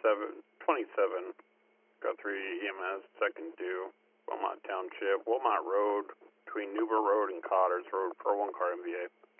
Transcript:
27 Guthrie EMS, second due, Wilmot Township, Wilmot Road, between Newbur Road and Cotters Road, for 1 car MVA.